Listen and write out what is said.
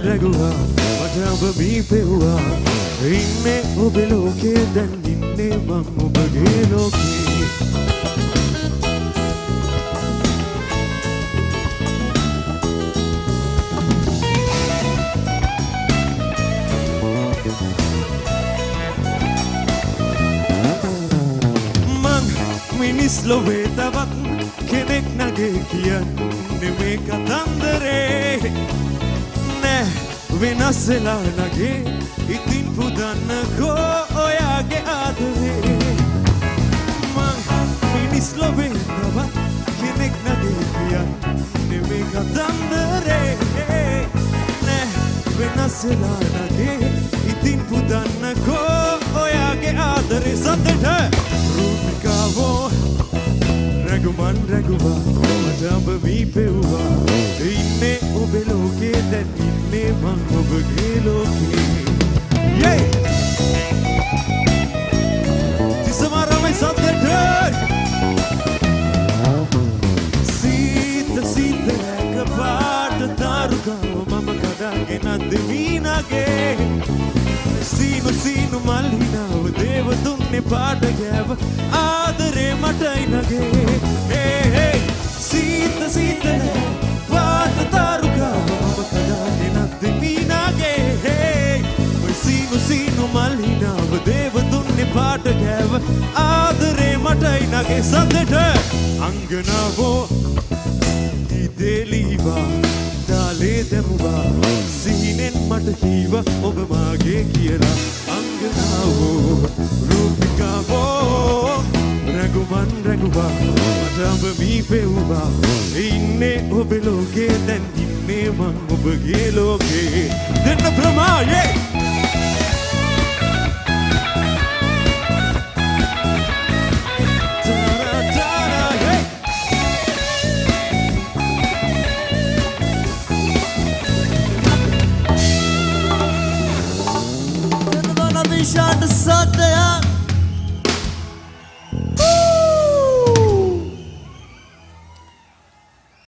රැගුවා මට ඔබ මීපෙව්වා ඉන්නේ ඔබේ ලෝකේ දැන් ඉන්නේ මං ඔබගේ ලෝකේ මං මිනිස් ලොවේ තවත් කෙනෙක් නගේ කියන්නේ මේ කතන්දරේ නෑ වෙනස් වෙලා නගේ ඉතින් පුදන්නකෝ ඔයාගේ ආදරේ මං මිනිස් ලොවේ තවත් කෙනෙක් නගේ කියන්නේ මේ කතන්දරේ නෑ වෙනස් වෙලා නගේ ඉතින් පුදන්නකෝ ඔයාගේ ආදරේ සතට රූපිකාවෝ රැගුමන් රැගුවා මට ඔබ මීපෙව්වා ඉන්නේ ඔබේ ලෝකේ දැන් ඉන්නේ මං ඔබගේ ලෝකේ යේ තිසමාරමයි සද්දට සීත එකපාරට දාරුකාව මම කඩාගෙන දෙමීනගේ සීනු මල්හිනාව දේව දුන්නේ පාට ගෑව ආදරේ මටයි නගේ සීත පාට දාරුකාව මම කඩාගෙන දෙමීනගේ සීනු මල්හිනාව දේව දුන්නේ පාට ගෑව ආදරේ මටයි නගේ සද්දට අංගනාවෝ ඉදෙලීවා දාලේ දැමුවා සිහිනෙන් මට කීව ඔබ මාගේ කියලා අංගනාවෝ රූපිකාවෝ රැගුමන් රැගුවා මට ඔබ මීපෙව්වා ඉන්නේ ඔබේ ලෝකේ දැන් ඉන්නේ මං ඔබගේ ලෝකේ දෙන්න ප්‍රමායේ Shot the Sunday